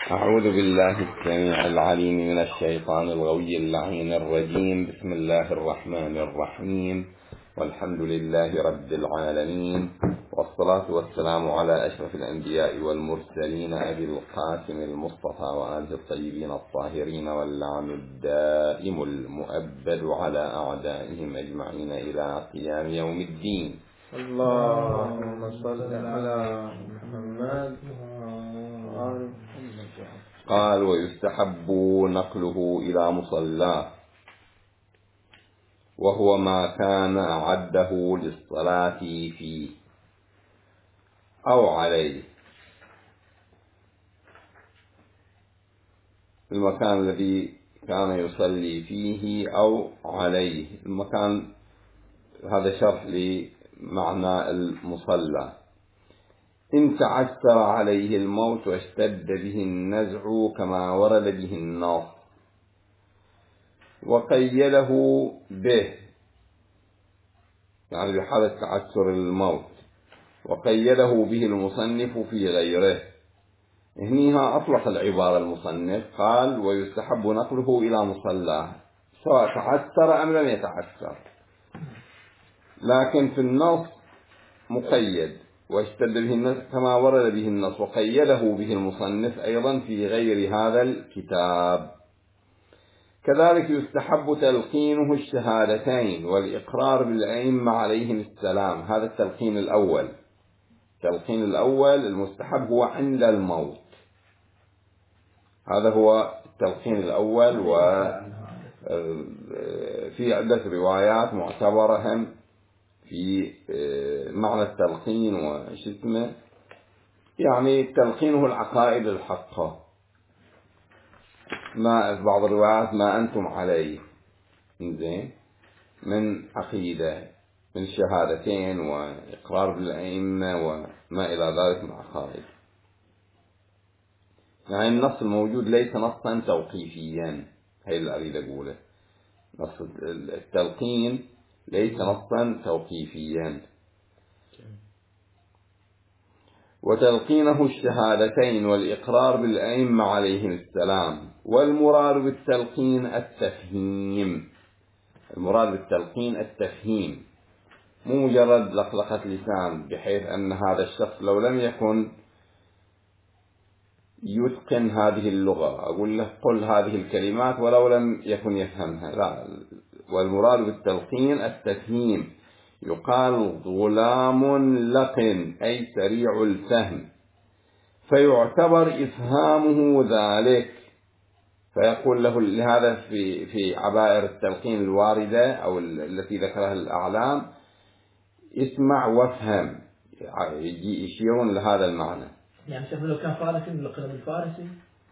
أعوذ بالله السميع العليم من الشيطان الغوي اللعين الرجيم. بسم الله الرحمن الرحيم، والحمد لله رب العالمين، والصلاة والسلام على أشرف الأنبياء والمرسلين أبي القاسم المصطفى وآله الطيبين الطاهرين، واللعن الدائم المؤبد على أعدائهم أجمعين إلى قيام يوم الدين. اللهم صل على محمد. قال: ويستحب نقله إلى مصلاه، وهو ما كان أعده للصلاة فيه أو عليه، المكان الذي كان يصلي فيه أو عليه. المكان هذا شرح لمعنى المصلى. إن تعسر عليه الموت واشتد به النزع كما ورد به النص، وقيده به، يعني بحالة تعسر الموت، وقيده به المصنف في غيره. هنيها أطلق العبارة المصنف، قال: ويستحب نقله إلى مصلاه، سواء تعسر أم لم يتعسر، لكن في النص مقيد، واشتد به النص كما ورد به النص، وقيده به المصنف أيضا في غير هذا الكتاب. كذلك يستحب تلقينه الشهادتين والإقرار بالأئمة عليهم السلام. هذا التلقين الأول. التلقين الأول المستحب هو عند الموت، هذا هو التلقين الأول. وفي عدة روايات معتبرة هم في معنى التلقين وشتمه، يعني تلقينه العقائد الحقة، ما في بعض الروايات ما أنتم عليه، زين، من عقيدة، من شهادتين وإقرار بالأئمة وما إلى ذلك من عقائد. يعني النص الموجود ليس نصا توقيفيا، هي اللي أريد أقوله. نص التلقين ليس نصا توقيفيا. وتلقينه الشهادتين والإقرار بالأئمة عليهم السلام. والمراد بالتلقين التفهيم. المراد بالتلقين التفهيم، مو مجرد لقلقة لسان، بحيث أن هذا الشخص لو لم يكن يتقن هذه اللغة أقول له قل هذه الكلمات ولو لم يكن يفهمها، لا. والمراد بالتلقين التفهيم. يقال غلام لقن، أي سريع الفهم، فيعتبر إفهامه ذلك. فيقول له لهذا في عبائر التلقين الواردة أو التي ذكرها الأعلام: اسمع وافهم، يشيرون لهذا المعنى. يعني شوف، لو كان فارسي نلقنه بالفارسي.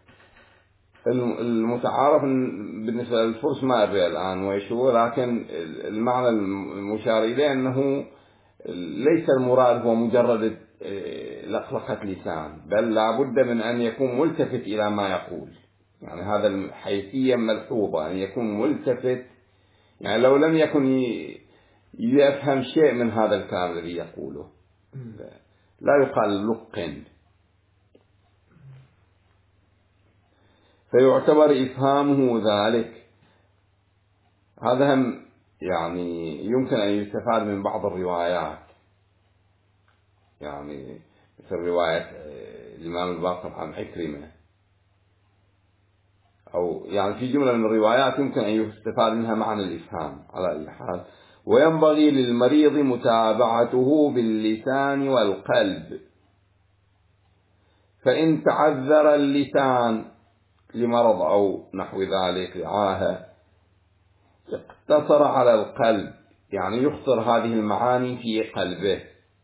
المتعارف بالنسبة للفرس ما أدري الآن وإيش هو، لكن المعنى المشار إليه أنه ليس المراد هو مجرد لقلقة لسان، بل لابد من أن يكون ملتفت إلى ما يقول. يعني هذا الحيثية ملحوظة، أن يكون ملتفت، يعني لو لم يكن يفهم شيء من هذا الكلام الذي يقوله لا يقال لقن. فيعتبر إفهامه ذلك. هذا هم يعني يمكن أن يستفاد من بعض الروايات، يعني مثل رواية الإمام الباقر عن عكرمة، أو يعني في جملة من الروايات يمكن أن يستفاد منها معنى الإفهام. على أي حال، وينبغي للمريض متابعته باللسان والقلب، فإن تعذر اللسان لمرض أو نحو ذلك لعاهة اقتصر على القلب، يعني يخطر هذه المعاني في قلبه.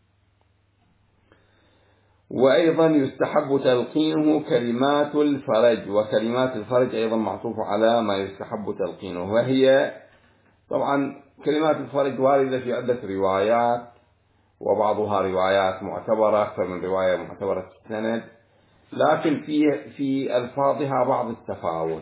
وأيضا يستحب تلقينه كلمات الفرج، وكلمات الفرج أيضا معطوف على ما يستحب تلقينه، وهي طبعا كلمات الفرج واردة في عدة روايات، وبعضها روايات معتبرة، أكثر من رواية معتبرة السند، لكن في ألفاظها بعض التفاوت،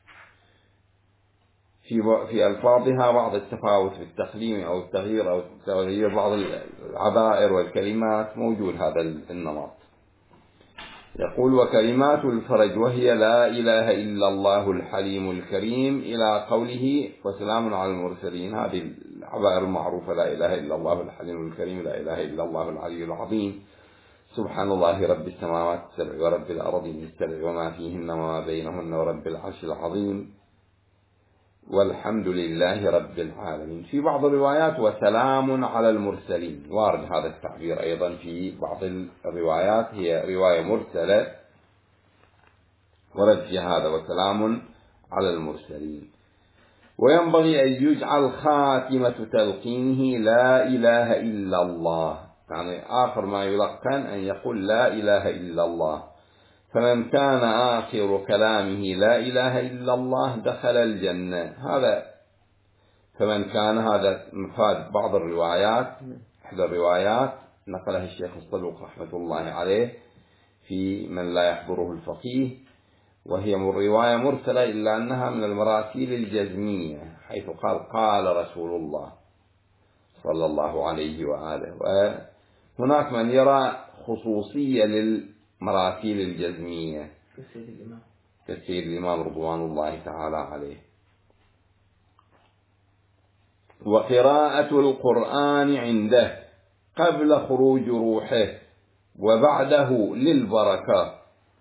في ألفاظها بعض التفاوت في التقديم أو التغيير أو تغيير بعض العبائر والكلمات، موجود هذا النمط. يقول: وكلمات الفرج وهي لا إله إلا الله الحليم الكريم إلى قوله: وسلام على المرسلين. هذه العبائر المعروفة: لا إله إلا الله الحليم الكريم، لا إله إلا الله العلي العظيم، سبحان الله رب السماوات السبع ورب الأرضين السبع وما فيهن وما بينهن ورب العرش العظيم، والحمد لله رب العالمين. في بعض الروايات: وسلام على المرسلين. وارد هذا التعبير أيضا في بعض الروايات، هي رواية مرسلة ورد في هذا: وسلام على المرسلين. وينبغي أن يجعل خاتمة تلقينه لا إله إلا الله، يعني آخر ما يلقن أن يقول لا إله إلا الله. فمن كان آخر كلامه لا إله إلا الله دخل الجنة. هذا فمن كان، هذا مفاد بعض الروايات. إحدى الروايات نقلها الشيخ الصدوق رحمة الله عليه في من لا يحضره الفقيه، وهي رواية مرسلة إلا أنها من المراسيل الجزمية، حيث قال: قال رسول الله صلى الله عليه وآله. وهناك من يرى خصوصية للمراسيل الجزمية كالسيد الإمام رضوان الله تعالى عليه. وقراءة القرآن عنده قبل خروج روحه وبعده للبركة.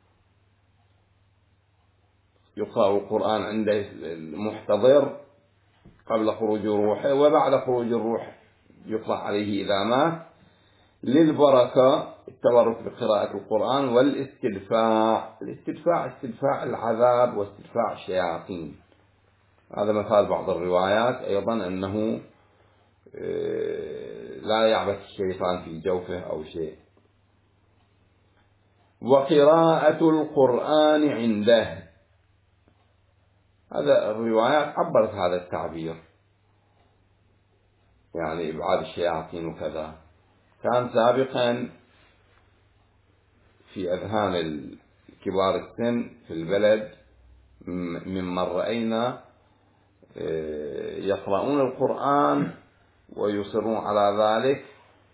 يقرأ القرآن عند المحتضر قبل خروج روحه، وبعد خروج الروح يقرأ عليه إذا مات للبركة، التبرك بقراءة القرآن. والاستدفاع، استدفاع العذاب واستدفاع الشياطين. هذا مثال بعض الروايات أيضا أنه لا يعبث الشيطان في جوفه أو شيء. وقراءة القرآن عنده، هذا الروايات عبرت هذا التعبير، يعني إبعاد الشياطين وكذا. كان سابقا في أذهان كبار السن في البلد ممن رأينا يقرؤون القرآن ويصرون على ذلك،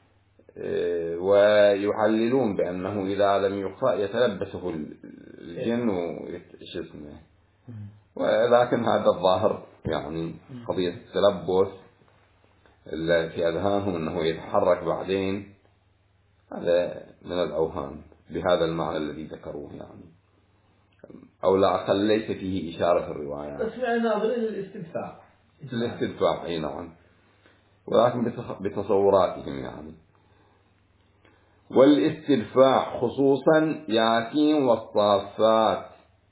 ويعللون بأنه إذا لم يقرأ يتلبسه الجن ويشتمه. ولكن هذا الظاهر يعني قضية التلبس اللي في أذهانهم أنه يتحرك بعدين، هذا من الأوهام بهذا المعنى الذي ذكروه، يعني أو لا أقل ليس فيه إشارة في الروايات. تسمع ناظرين الاستدفاع أي نعم، ولكن بتصوراتهم يعني. والاستدفاع خصوصا ياسين والصافات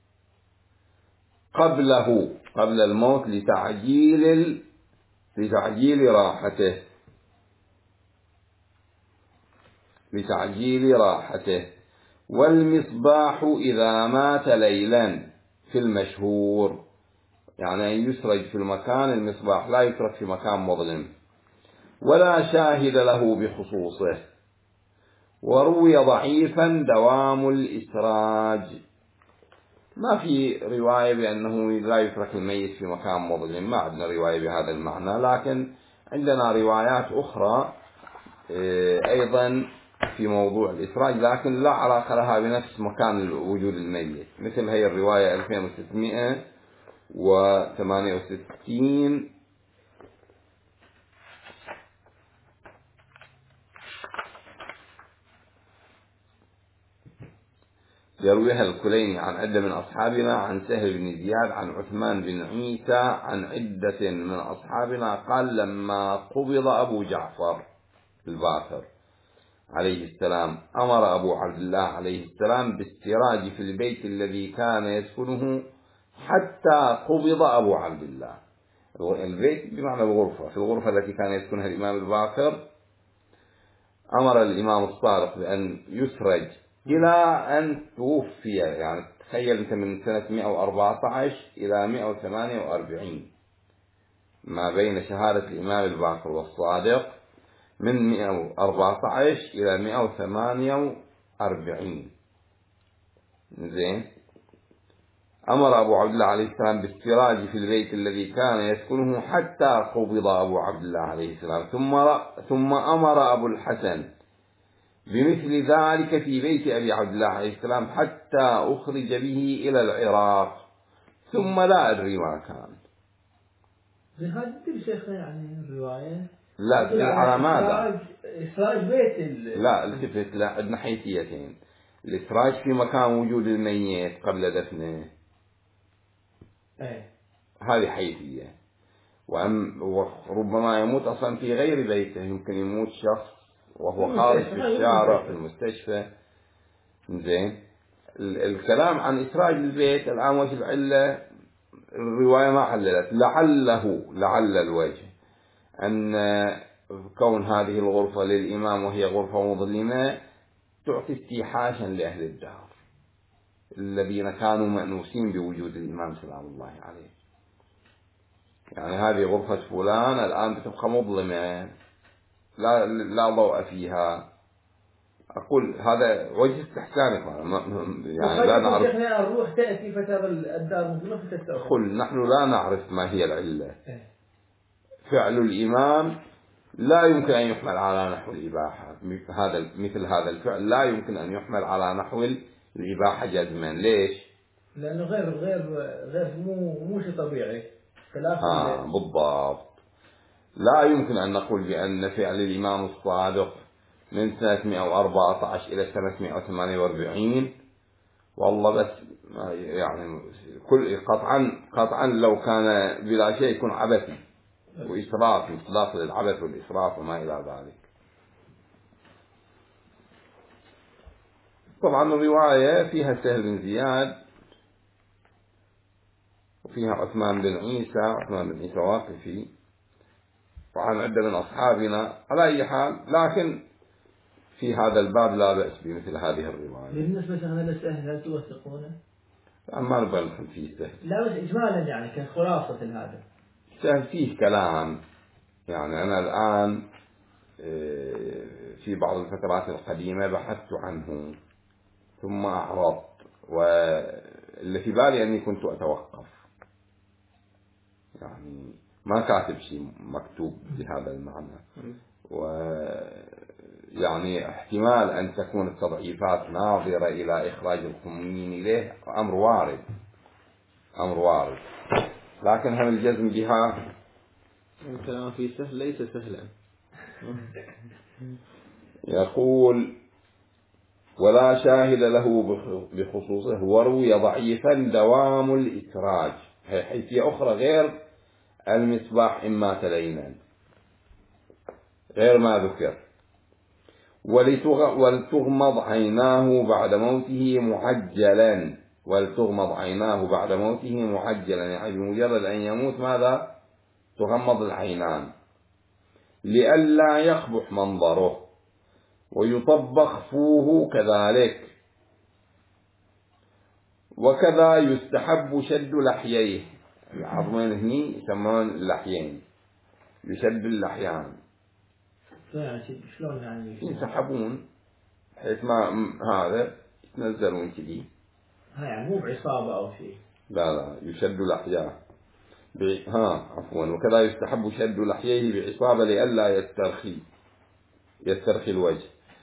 قبل الموت لتعجيل راحته. والمصباح إذا مات ليلا في المشهور، يعني أن يسرج في المكان، المصباح لا يترك في مكان مظلم، ولا شاهد له بخصوصه. وروي ضعيفا دوام الإسراج، ما في رواية بأنه لا يترك الميت في مكان مظلم، ما عندنا رواية بهذا المعنى، لكن عندنا روايات أخرى أيضا في موضوع الإسراج، لكن لا علاقة لها بنفس مكان وجود الميت، مثل هي الرواية 2668 يرويها الكليني عن عدة من أصحابنا عن سهل بن زياد عن عثمان بن عيسى عن عدة من أصحابنا قال: لما قبض أبو جعفر الباقر عليه السلام أمر أبو عبد الله عليه السلام بالسراج في البيت الذي كان يسكنه حتى قبض أبو عبد الله. البيت بمعنى الغرفة، في الغرفة التي كان يسكنها الإمام الباقر أمر الإمام الصادق بأن يسرج إلى أن توفي. يعني تخيل أنت من سنة 114 إلى 148 ما بين شهادة الإمام الباقر والصادق، من 114 إلى 148. زين. أمر أبو عبد الله عليه السلام بالسراج في البيت الذي كان يسكنه حتى قبض أبو عبد الله عليه السلام. ثم أمر أبو الحسن بمثل ذلك في بيت أبي عبد الله عليه السلام حتى أخرج به إلى العراق ثم لا أدري ما كان. هذا تدري شيخنا يعني الرواية لا تدري على ماذا؟ إسراج بيت لا التفت، لا عندنا حيثيتين: الإسراج في مكان وجود الميت قبل دفنه، هذه حيثية، وربما يموت أصلا في غير بيته، يمكن يموت شخص وهو خارج في الشارع في المستشفى. زين، الكلام عن إسراج البيت الآن وش العلة؟ الرواية ما حللت. لعل الوجه أن كون هذه الغرفة للإمام وهي غرفة مظلمة تعطي استيحاشا لأهل الدار الذين كانوا مأنوسين بوجود الإمام سلام الله عليه. يعني هذه غرفة فلان الآن بتبقى مظلمة لا ضوء فيها. أقول هذا وجه استحسانك، يعني لا نعرف. الروح تأتي فترى الدار مظلمة فتتأخر. قل نحن لا نعرف ما هي العلة. فعل الإمام لا يمكن أن يحمل على نحو الإباحة. مثل هذا الفعل لا يمكن أن يحمل على نحو الإباحة جزما. ليش؟ لأنه غير مو شيء طبيعي. بالضبط. لا يمكن أن نقول بأن فعل الإمام الصادق من سنة 114 إلى سنة 148 والله بس يعني كل قطعا لو كان بلا شيء يكون عبثي وإسراف، مصداق للعبث والإسراف وما إلى ذلك. طبعا الرواية فيها سهل بن زياد وفيها عثمان بن عيسى واقفي، وعن عدة من أصحابنا. على أي حال، لكن في هذا الباب لا بأس بمثل هذه الرواية. بالنسبة للسهل هل توثقونه؟ ما نبغى ندخل فيه سهل. لا بس إجمالا يعني كخلاصة هذا سهل فيه كلام. يعني أنا الآن في بعض الفترات القديمة بحثت عنه ثم أعرضت، واللي في بالي أني كنت أتوقف، يعني ما كاتب شيء مكتوب بهذا المعنى. ويعني احتمال أن تكون التضعيفات ناظرة إلى إخراج الخميني إليه أمر وارد، لكن هل الجزم بها؟ الكلام في سهل ليس سهلا. يقول: ولا شاهد له بخصوصه، وروي ضعيفا دوام الإسراج، حيثية أخرى غير المصباح إما تلينا غير ما ذكر. ولتغمض عيناه بعد موته معجلا، يعني بمجرد أن يموت ماذا؟ تغمض العينان لئلا يقبح منظره، ويطبخ فوه كذلك. وكذا يستحب شد لحييه، العظمين هني يسمون اللحيين، يشد اللحيان. شلون يعني؟ يسحبون بحيث ما هذا يتنزلون كذي. يعني مو بعصابة أو شيء. لا يشد لحياه وكذا يستحب شد لحييه بعصابة لئلا يسترخي الوجه.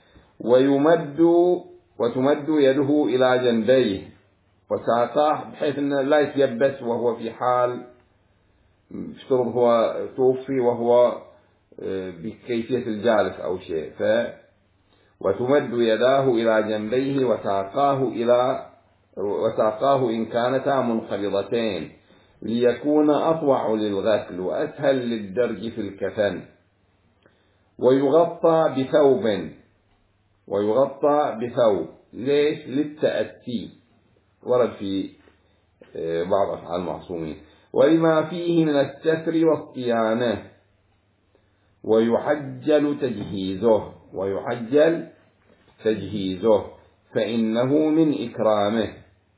وتمد يده إلى جنبيه وساقاه بحيث أنه لا يتيبس وهو في حال افترض هو توفي وهو بكيفية الجالس أو شيء. وتمد يداه إلى جنبيه وساقاه إن كانتا منقبضتين ليكون أطوع للغسل وأسهل للدرج في الكفن. ويغطى بثوب. ليش؟ للتأتي، ورد في بعض أفعال المعصومين، ولما فيه من الستر والصيانة. ويعجل تجهيزه فإنه من إكرامه.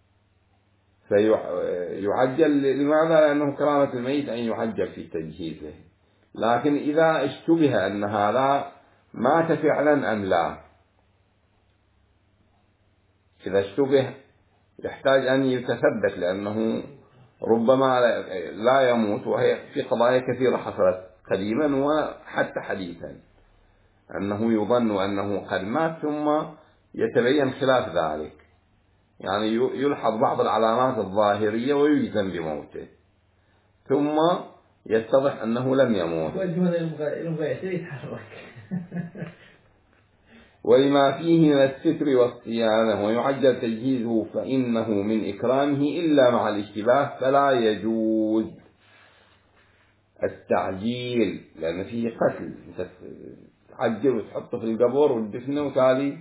فيعجل لماذا؟ لأنه كرامة الميت أن يعجل في تجهيزه. لكن إذا اشتبه أن هذا مات فعلا أم لا، إذا اشتبه يحتاج أن يتثبت، لأنه ربما لا يموت، وهي في قضايا كثيرة حصلت قديما وحتى حديثا. أنه يظن أنه قد مات ثم يتبين خلاف ذلك، يعني يلحظ بعض العلامات الظاهرية ويجزم بموته، ثم يتضح أنه لم يموت. ولما فيه من الستر والصيانة ويعجل تجهيزه فإنه من إكرامه إلا مع الاشتباه، فلا يجوز التعجيل لأن فيه قتل، تعجل وتحطه في القبر وتدفنه وتالي،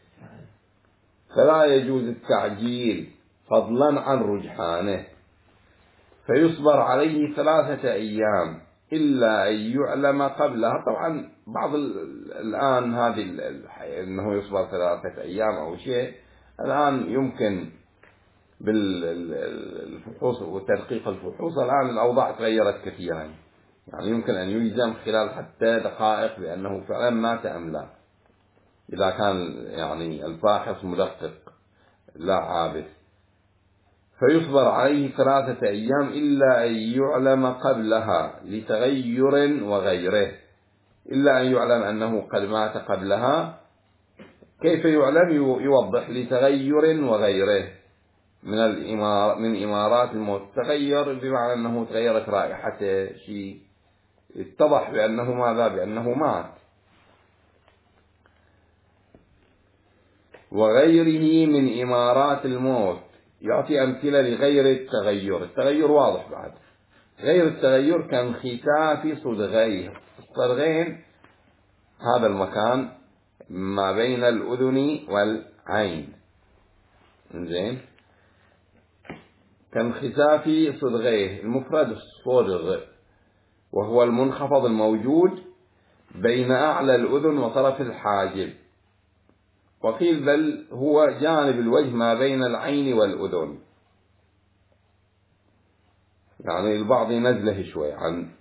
فلا يجوز التعجيل فضلا عن رجحانه، فيصبر عليه 3 أيام إلا أن يعلم قبلها. طبعا بعض الآن هذه أنه يصبر 3 أيام أو شيء، الآن يمكن بالفحوص وتدقيق الفحوص الآن الأوضاع تغيرت كثيرا، يعني يمكن أن يجزم خلال حتى دقائق بأنه فعلا مات أم لا، إذا كان يعني الفاحص مدقق لا عابث. فيصبر عليه 3 أيام إلا أن يعلم قبلها لتغير وغيره، إلا أن يعلم أنه قد مات قبلها. كيف يعلم؟ يوضح لتغير وغيره من إمارات الموت. تغير بمعنى أنه تغيرت رائحته، شيء اتضح بأنه ماذا؟ بأنه مات. وغيره من إمارات الموت، يعطي أمثلة لغير التغير. التغير واضح بعد. غير التغير كانخساف صدغيه. الصدغين هذا المكان ما بين الأذن والعين، زين، كانخساف صدغيه. المفرد الصدغ، وهو المنخفض الموجود بين أعلى الأذن وطرف الحاجب، وقيل بل هو جانب الوجه ما بين العين والأذن، يعني البعض نزله شوي عن.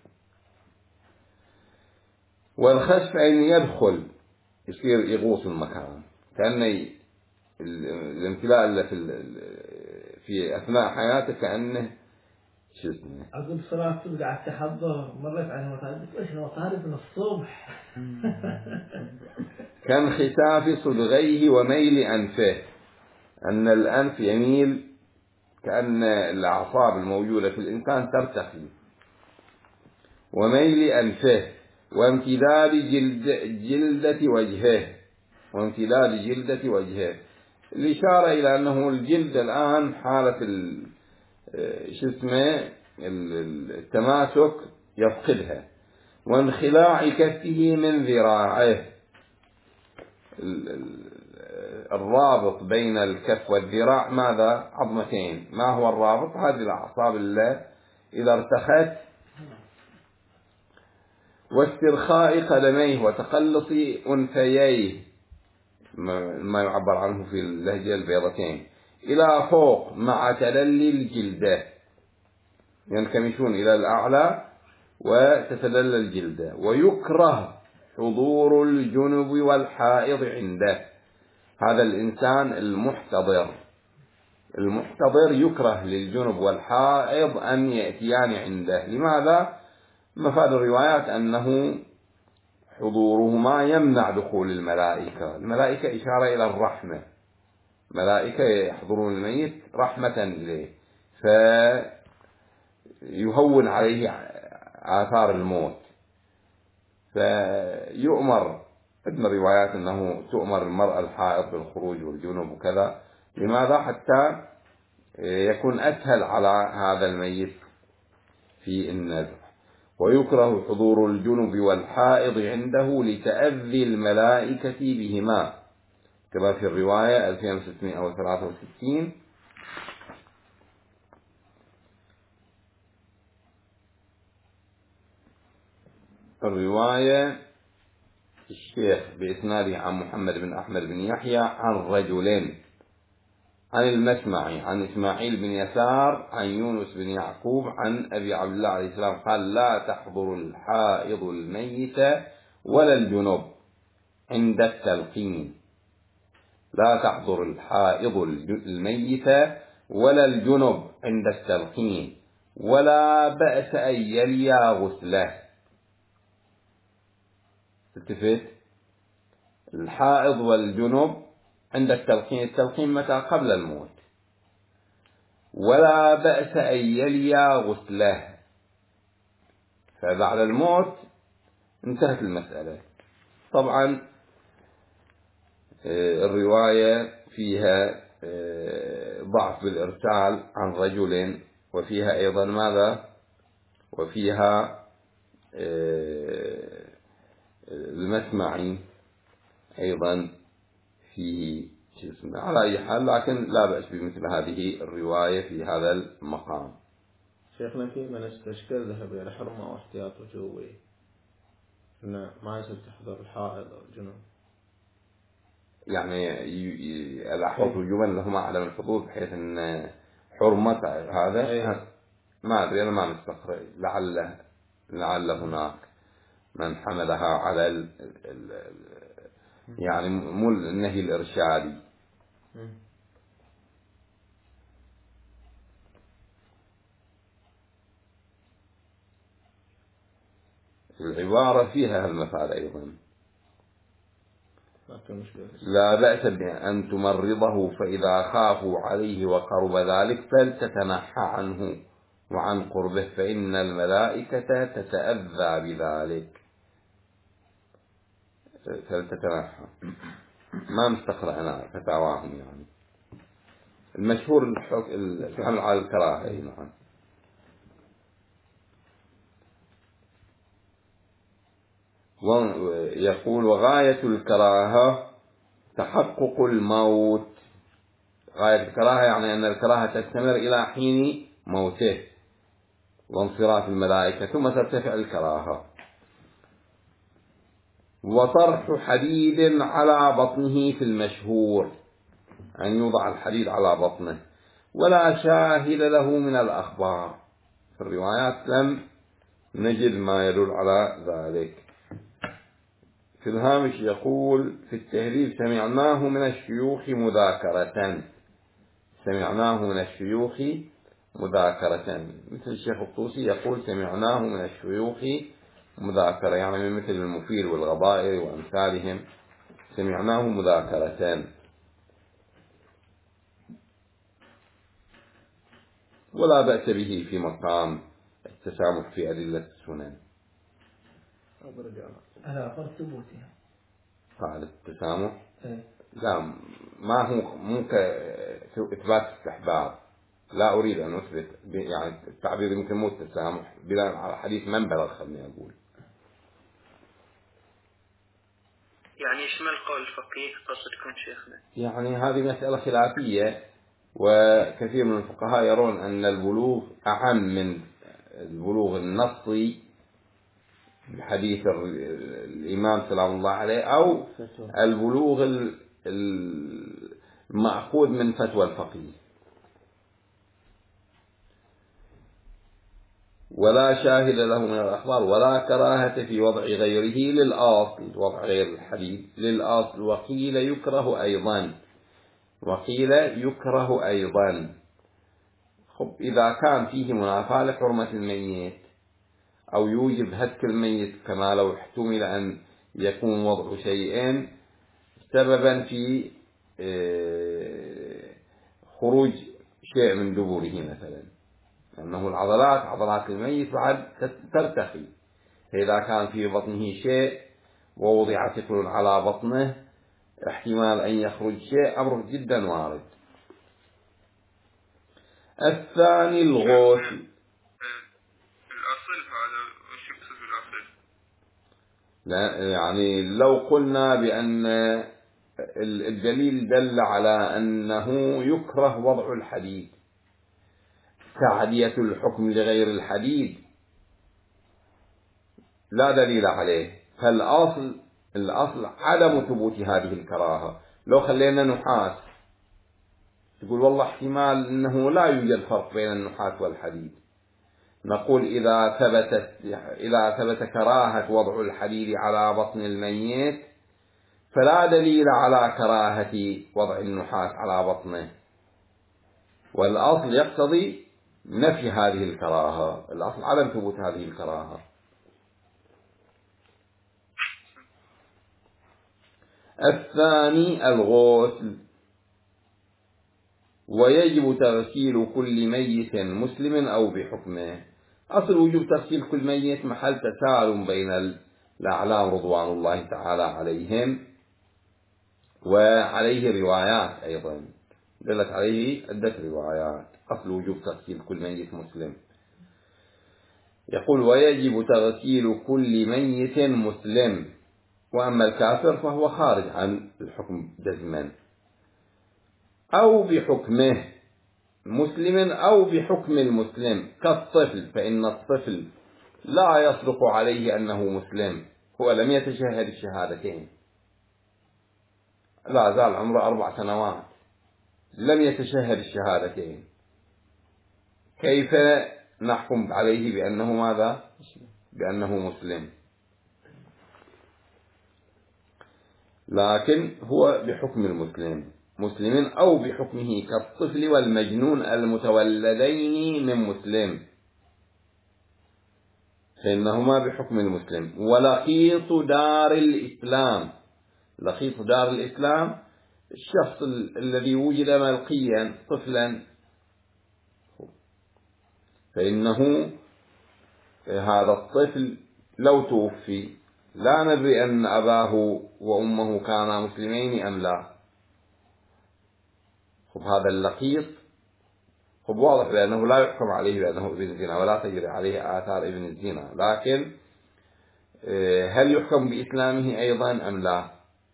والخسف أن يدخل، يصير يغوص المكان، كأنه الامتلاء اللي في أثناء حياته كأنه شو اسمه. أقول صلاة تبقى على التحضر، مريت على المطالب، إيش المطالب من الصبح. كانخساف صدغيه وميل أنفه، أن الأنف يميل كأن الأعصاب الموجودة في الإنسان ترتخي، وميل أنفه، وامتداد جلدة وجهه، وامتداد جلدة وجهه. الإشارة إلى أنه الجلد الآن حالة شو اسمه التماسك يفقدها. وانخلاع كفه من ذراعه، الرابط بين الكف والذراع ماذا؟ عظمتين. ما هو الرابط؟ هذه الأعصاب اللي إذا ارتخت. واسترخاء قدميه وتقلص أنثييه، ما يعبر عنه في اللهجة البيضتين، إلى فوق مع تدلي الجلدة، ينكمشون إلى الأعلى وتتدلى الجلدة. ويكره حضور الجنب والحائض عنده. هذا الإنسان المحتضر يكره للجنب والحائض أن يأتيان عنده. لماذا؟ مفاد الروايات أنه حضورهما يمنع دخول الملائكة. الملائكة إشارة إلى الرحمة، ملائكة يحضرون الميت رحمة إليه، فيهون عليه آثار الموت. فيؤمر ابن الروايات أنه تؤمر المرأة الحائض بالخروج والجنوب وكذا. لماذا؟ حتى يكون أسهل على هذا الميت في النزع. ويكره حضور الجنب والحائض عنده لتأذي الملائكة بهما، كما في الرواية 2663. الرواية الشيخ بإسناده عن محمد بن أحمد بن يحيى عن رجلين، عن المسمعي عن إسماعيل بن يسار عن يونس بن يعقوب عن أبي عبد الله عليه السلام قال: لا تحضر الحائض الميت ولا الجنوب عند التلقين. لا تحضر الحائض الميت ولا الجنب عند التلقين، ولا بأس أن يليا غسله. التفت الحائض والجنب عند التلقين متى؟ قبل الموت. ولا بأس أن يلي غسله، فبعد الموت انتهت المسألة. طبعا الرواية فيها ضعف بالإرسال عن رجل، وفيها أيضا ماذا؟ وفيها المسمعي أيضا فيه اسمه. على أي حال لكن لا بأس بمثل هذه الرواية في هذا المقام. شيخنا في من استشكل ذهب إلى حرمة واحتياط وجوبي، إنه ما يصير تحضر الحائض أو الجنوب، يعني الأحوط وجوبا لهما عدم الفضول، بحيث أن حرمة هذا ما أدري، أنا ما مستقر، لعل هناك من حملها على يعني مو النهي الإرشادي. العبارة فيها المفعول أيضا. لا بأس بأن تمرضه فإذا خافوا عليه وقرب ذلك فلتتنحى عنه وعن قربه فإن الملائكة تتأذى بذلك. فلتتنحى ما مستقرأ أنا فتاواهم، يعني المشهور الحمل على الكراهة. نعم. ويقول وغاية الكراهة تحقق الموت. غاية الكراهة يعني أن الكراهة تستمر إلى حين موته وانصراف الملائكة ثم ترتفع الكراهة. وطرح حديد على بطنه في المشهور، أن يوضع الحديد على بطنه، ولا شاهد له من الأخبار. في الروايات لم نجد ما يدل على ذلك. في الهامش يقول في التهذيب سمعناه من الشيوخ مذاكرة. سمعناه من الشيوخ مذاكرة، مثل الشيخ الطوسي يقول سمعناه من الشيوخ مذاكرة، يعني مثل المفيد والغبائر وأمثالهم، سمعناه مذاكرة. ولا بأس به في مقام التسامح في أدلة السنن. أنا فرض ثبوتها قال التسامح لا، ما هو ممكن إثبات استحباب. لا أريد أن أثبت، يعني التعبير يمكن مو التسامح بناء على حديث من بلغ، خلني أقول. يعني يشمل قول الفقيه قصدكم شيخنا؟ يعني هذه مسألة خلافية، وكثير من الفقهاء يرون أن البلوغ أعم من البلوغ النصي بحديث الإمام سلام الله عليه، أو البلوغ المأخوذ من فتوى الفقيه. ولا شاهد له من الأخبار ولا كراهة في وضع غيره للأصل، وضع غير الحديث للأصل. وقيل يكره أيضا، وقيل يكره أيضا. خب إذا كان فيه منافاة لحرمة الميت أو يوجب هتك الميت، كما لو احتمل أن يكون وضع شيئين سببا في خروج شيء من دبره مثلا، أنه العضلات عضلات الميت بعد ترتخي، فإذا كان في بطنه شيء ووضع ثقل على بطنه احتمال أن يخرج شيء، أمر جدا وارد. الثاني الغسل. الأصل هذا وش يقصد بالأصل؟ لا يعني لو قلنا بأن الدليل دل على أنه يكره وضع الحديد، تعدية الحكم لغير الحديد لا دليل عليه، فالأصل عدم ثبوت هذه الكراهة. لو خلينا نحاس تقول والله احتمال أنه لا يوجد فرق بين النحاس والحديد، نقول إذا ثبت كراهة وضع الحديد على بطن الميت فلا دليل على كراهة وضع النحاس على بطنه، والأصل يقتضي نفي هذه الكراهة، الأصل عدم ثبوت هذه الكراهة. الثاني الغسل، ويجب تغسيل كل ميت مسلم أو بحكمه. أصل وجوب تغسيل كل ميت محل تسالم بين الأعلام رضوان الله تعالى عليهم، وعليه روايات أيضا دلت عليه عدة روايات. أصل وجوب تغسيل كل ميت مسلم، يقول ويجب تغسيل كل ميت مسلم، وأما الكافر فهو خارج عن الحكم جزما، أو بحكمه مسلم أو بحكم المسلم كالطفل، فإن الطفل لا يصدق عليه أنه مسلم، هو لم يتشهد الشهادتين، لا زال عمره 4 سنوات لم يتشهد الشهادتين، كيف نحكم عليه بأنه ماذا؟ بأنه مسلم؟ لكن هو بحكم المسلم، مسلم أو بحكمه كالطفل والمجنون المتولدين من مسلم، فإنهما بحكم المسلم. ولقيط دار الإسلام، لقيط دار الإسلام الشخص الذي وجد ملقيا طفلا، فإنه هذا الطفل لو توفي لا ندري أن أباه وأمه كانا مسلمين أم لا. هذا اللقيط واضح بأنه لا يحكم عليه بأنه ابن الزنا ولا تجري عليه آثار ابن الزنا، لكن هل يحكم بإسلامه أيضا أم لا؟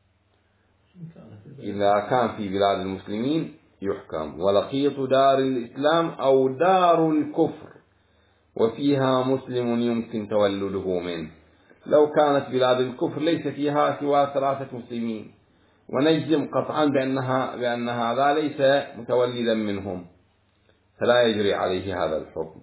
إذا كان في بلاد المسلمين يحكم. ولقيط دار الإسلام أو دار الكفر وفيها مسلم يمكن تولده منه، لو كانت بلاد الكفر ليس فيها سوى 3 مسلمين، ونجزم قطعا بأن هذا ليس متولدا منهم، فلا يجري عليه هذا الحكم.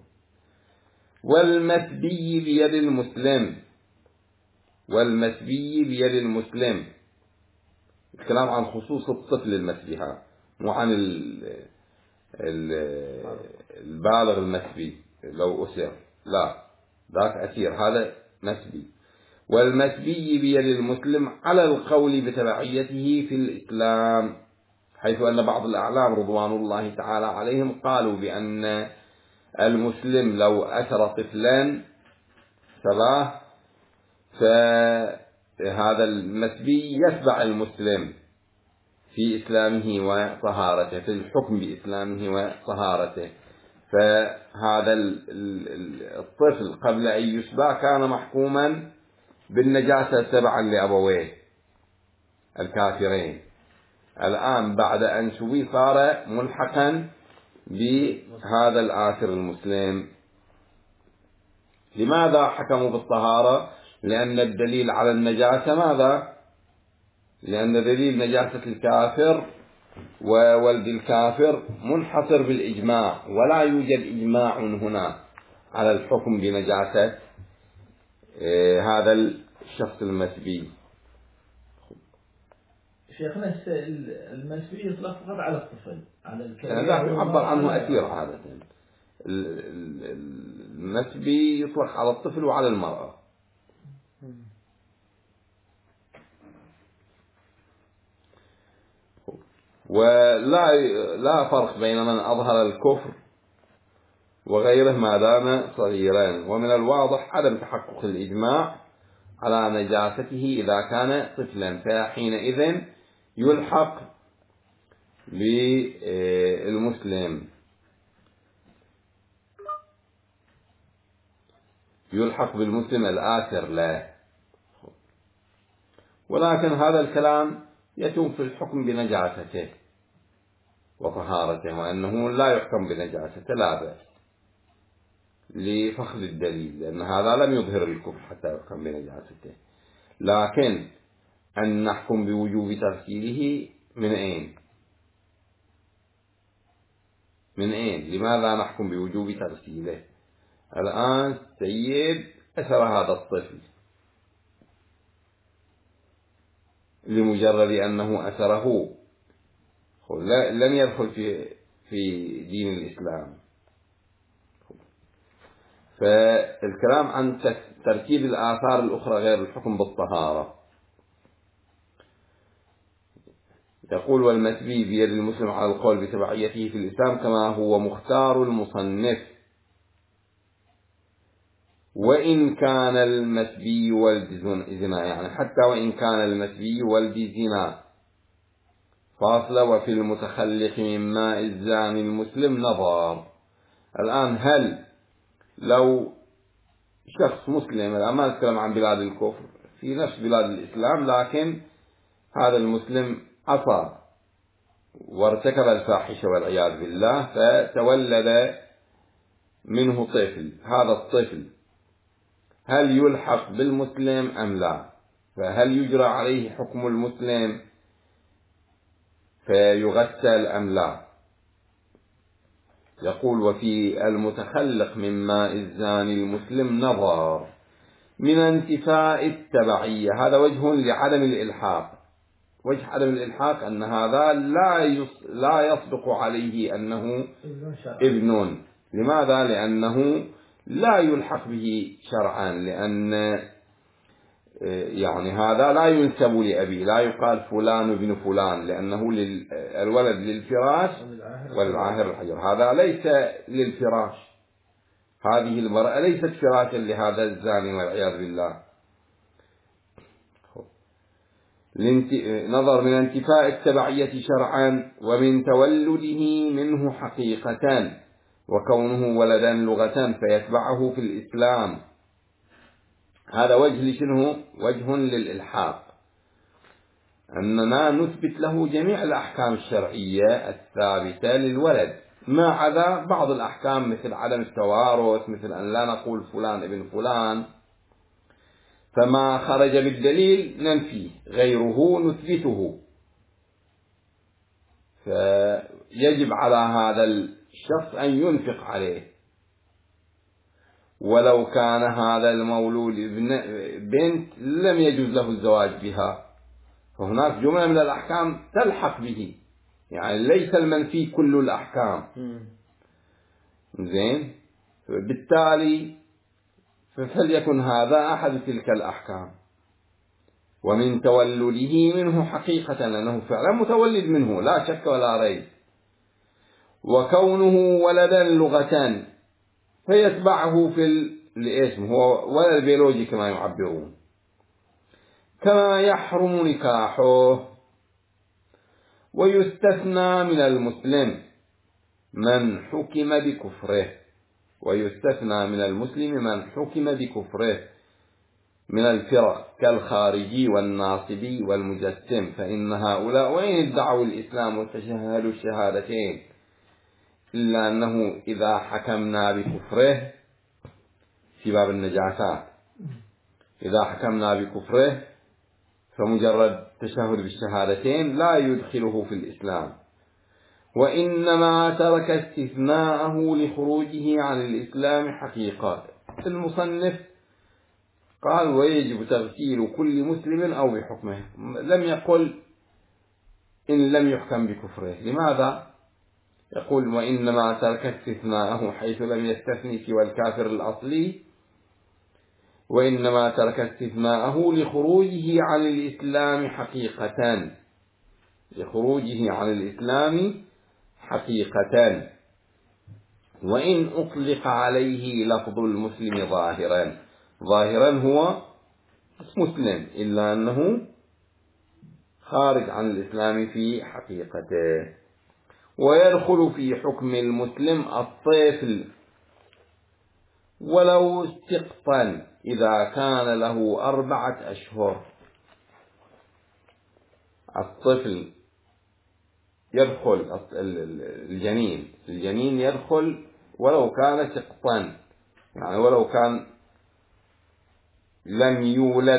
والمسبي بيد المسلم، والمسبي بيد المسلم، الكلام عن خصوص الطفل المسبي، مو عن البالغ المسبي لو أسر، لا ذاك أسير، هذا مسبي. والمسبي بيد المسلم على القول بتبعيته في الإسلام، حيث أن بعض الأعلام رضوان الله تعالى عليهم قالوا بأن المسلم لو أسر طفلا فهذا المسبي يتبع المسلم في إسلامه وطهارته، في الحكم بإسلامه وطهارته، فهذا الطفل قبل أن يسبى كان محكوما بالنجاسة تبعا لأبويه الكافرين، الآن بعد أن سبي صار ملحقا بهذا الآثر المسلم. لماذا حكموا بالطهارة؟ لأن الدليل على النجاسة ماذا؟ لأن دليل نجاسة الكافر وولد الكافر منحصر بالإجماع، ولا يوجد إجماع هنا على الحكم بنجاسة هذا الشخص المسبي. شيخنا المسبي يطلق فقط على الطفل، على الكبير لا يعبر عنه أسير عادة. المسبي يطلق على الطفل وعلى المرأة. ولا فرق بين من أظهر الكفر وغيره ما دام صغيرا، ومن الواضح عدم تحقق الإجماع على نجاسته إذا كان طفلا، فحينئذ يلحق بالمسلم، يلحق بالمسلم الآثر له. ولكن هذا الكلام يتم في الحكم بنجاسته وطهارته، وأنه لا يحكم بنجاسته لا بأس لفخذ الدليل، لأن هذا لم يظهر الكفر حتى يحكم بنجاسته. لكن أن نحكم بوجوب تغسيله من أين؟ من أين؟ لماذا نحكم بوجوب تغسيله؟ الآن سيد أسر هذا الطفل لمجرد أنه أسره، لن يدخل في دين الإسلام. فالكلام عن ترتيب الآثار الأخرى غير الحكم بالطهارة. يقول والمسبي بيد المسلم على القول بتبعيته في الإسلام كما هو مختار المصنف، وإن كان المسبي ولد زنا، يعني حتى وإن كان المسبي ولد زنا فاصلة. وفي المتخلق من ماء الزاني المسلم نظر. الآن هل لو شخص مسلم، الآن ما نتكلم عن بلاد الكفر، في نفس بلاد الإسلام، لكن هذا المسلم عصى وارتكب الفاحشة والعياذ بالله، فتولد منه طفل، هذا الطفل هل يلحق بالمسلم أم لا؟ فهل يجرى عليه حكم المسلم فيغسل أم لا؟ يقول وفي المتخلق من ماء الزاني المسلم نظر من انتفاء التبعية. هذا وجه لعدم الإلحاق. وجه عدم الإلحاق أن هذا لا يصدق عليه أنه ابن. لماذا؟ لأنه لا يلحق به شرعا، لأن يعني هذا لا ينسب لأبي، لا يقال فلان ابن فلان، لأنه الولد للفراش والعاهر الحجر. هذا ليس للفراش، هذه المرأة ليست فراشا لهذا الزاني والعياذ بالله. نظر من انتفاء التبعية شرعا ومن تولده منه حقيقة وكونه ولدا لغة فيتبعه في الإسلام. هذا وجه لشنه؟ وجه للإلحاق، أننا نثبت له جميع الأحكام الشرعية الثابتة للولد، ما عدا بعض الأحكام مثل عدم التوارث، مثل أن لا نقول فلان ابن فلان، فما خرج بالدليل ننفيه، غيره نثبته. فيجب على هذا الشخص أن ينفق عليه، ولو كان هذا المولود بنت لم يجوز له الزواج بها. فهناك جملة من الأحكام تلحق به، يعني ليس المنفي كل الأحكام. زين، بالتالي فليكن هذا أحد تلك الأحكام. ومن تولده منه حقيقة، لأنه فعلا متولد منه لا شك ولا ريب. وكونه ولدا لغة فيتبعه في الاسم، هو ولد بيولوجي كما يعبرون. كما يحرم نكاحه. ويستثنى من المسلم من حكم بكفره. ويستثنى من المسلم من حكم بكفره من الفرق كالخارجي والناصبي والمجسم، فإن هؤلاء وإن ادعوا الإسلام وتشهدوا الشهادتين، إلا أنه إذا حكمنا بكفره في باب النجاسات، إذا حكمنا بكفره فمجرد تشهد بالشهادتين لا يدخله في الإسلام، وإنما ترك استثناءه لخروجه عن الإسلام حقيقة. المصنف قال ويجب تغسيل كل مسلم أو بحكمه، لم يقل إن لم يحكم بكفره. لماذا؟ يقول وإنما ترك استثناءه حيث لم يستثني سوى الكافر الأصلي، وإنما ترك استثناءه لخروجه عن الإسلام حقيقة، لخروجه عن الإسلام حقيقة. وإن أطلق عليه لفظ المسلم ظاهرا، ظاهرا هو مسلم إلا أنه خارج عن الإسلام في حقيقته. ويدخل في حكم المسلم الطفل ولو سقطا إذا كان له 4 أشهر. الطفل يدخل، الجنين يدخل ولو كان سقطا، يعني ولو كان لم يولد،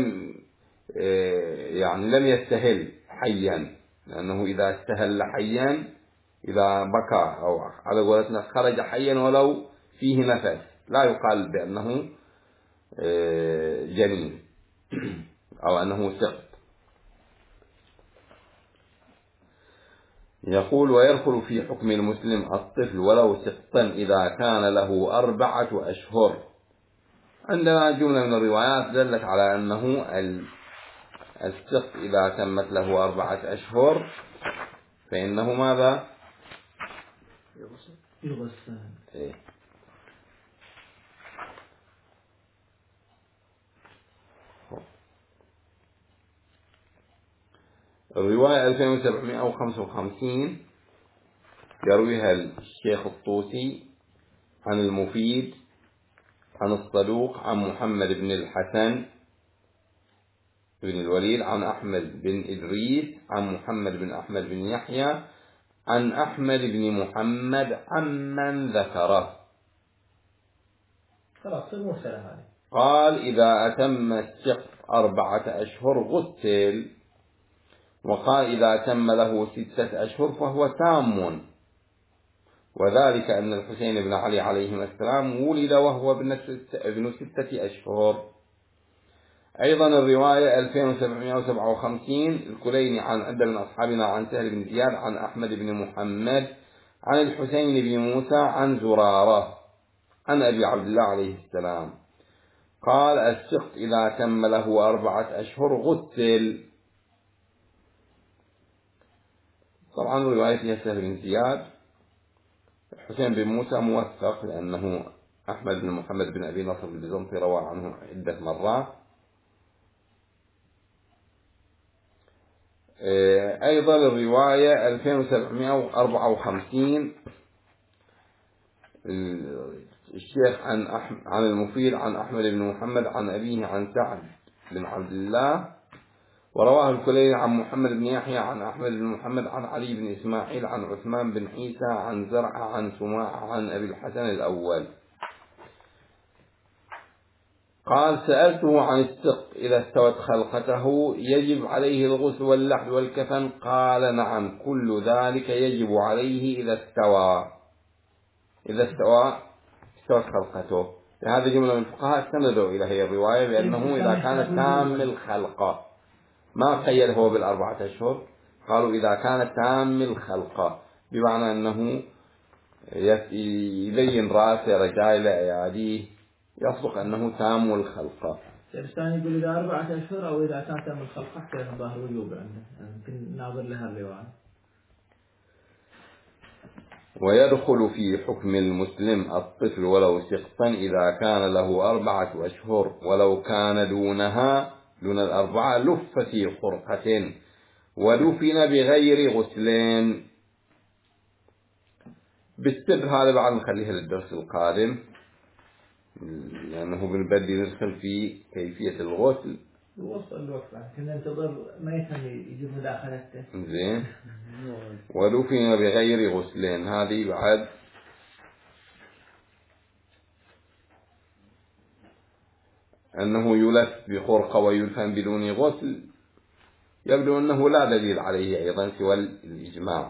لم يستهل حيا، لأنه إذا استهل حيا، إذا بكى أو على قولتنا خرج حيا ولو فيه نفس، لا يقال بأنه جنين أو أنه سقط. يقول ويدخل في حكم المسلم الطفل ولو سقطا إذا كان له 4 أشهر. عندنا جملة من الروايات دلت على أنه السقط إذا تمت له 4 أشهر فإنه ماذا؟ يغسل. إيه. الرواية 2755 يرويها الشيخ الطوسي عن المفيد عن الصدوق عن محمد بن الحسن بن الوليد عن أحمد بن إدريس عن محمد بن أحمد بن يحيى عن أحمد بن محمد عمن ذكره. خلاص المرسلة هذه. قال إذا أتم السقط 4 أشهر غسل، وقال إذا أتم له 6 أشهر فهو تام، وذلك أن الحسين بن علي عليهما السلام ولد وهو ابن 6 أشهر. أيضا الرواية 2757 الكليني عن عدة من أصحابنا عن سهل بن زياد عن أحمد بن محمد عن الحسين بن موسى عن زرارة عن أبي عبد الله عليه السلام قال السقط إذا تم له 4 أشهر غسل. طبعا الرواية فيها سهل بن زياد. الحسين بن موسى موثق لأنه أحمد بن محمد بن أبي نصر البيزنطي روى عنه عدة مرات. أيضا الرواية 2754 الشيخ عن المفيد عن أحمد بن محمد عن أبيه عن سعد بن عبد الله، ورواه الكليني عن محمد بن يحيى عن أحمد بن محمد عن علي بن إسماعيل عن عثمان بن عيسى عن زرع عن سماع عن أبي الحسن الأول قال سألته عن السقط إذا استوت خلقته يجب عليه الغسل واللحد والكفن؟ قال نعم كل ذلك يجب عليه إذا استوت خلقته. هذه جملة من الفقهاء استندوا إلى هي الرواية بأنه إذا كانت تام الخلقة، ما قيده بال4 أشهر، قالوا إذا كانت تام الخلقة بمعنى أنه يبين رأسه رجاله أياديه، يصدق أنه تام الخلقة. الثاني يقول إذا 4 أشهر أو إذا كان تام الخلقة حتى ظاهر وجوب عنده، يمكن ناظر لها الرواية. ويدخل في حكم المسلم الطفل ولو سقطا إذا كان له 4 أشهر، ولو كان دون 4 لف في خرقة ودفن بغير غسلين. بالسر هذا بعد نخليها للدرس القادم لأنه بنبدي ندخل في كيفية الغسل. وصل الوقت كنا ننتظر ما يتم يجيب مداخلته. زين. ودفن بغير غسلين هذه بعد أنه يلف بخرقة ويدفن بدون غسل، يبدو أنه لا دليل عليه أيضا سوى الإجماع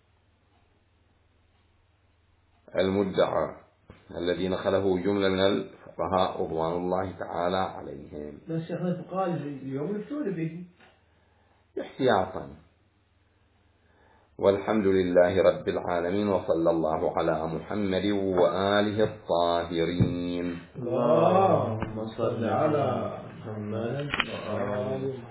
المدعى الذي نقله جملة من الفقهاء رضوان الله تعالى عليهم. بس شيخنا الفقهاء اليوم يفتون به احتياطا. والحمد لله رب العالمين، وصلى الله على محمد وآله الطاهرين. اللهم صل على محمد وآل محمد.